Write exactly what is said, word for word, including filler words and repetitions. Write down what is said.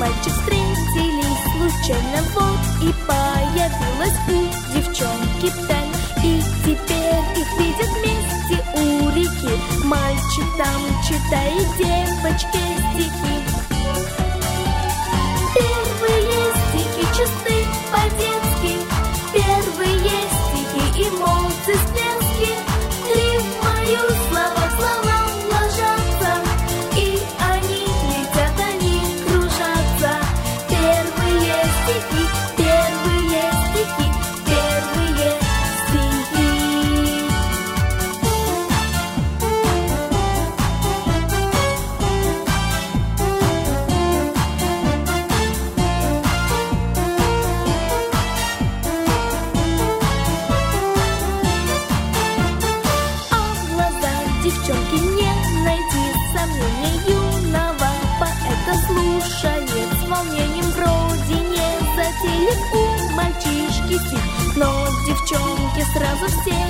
мальчик встретились случайно, вот и появилась у девчонки печаль. И теперь их видят вместе у реки. Мальчик там читает девочке стихи. Первые стихи чисты по-детски, первые стихи эмоции, всплески. Рифмою слова в слова ложатся, и они летят, они кружатся. Первые стихи, первые стихи, первые стихи. А в глазах девчонки не найти сомнений. Юного поэта слушает с волнением, вроде не затейлив у мальчишки стих, но девчонки сразу все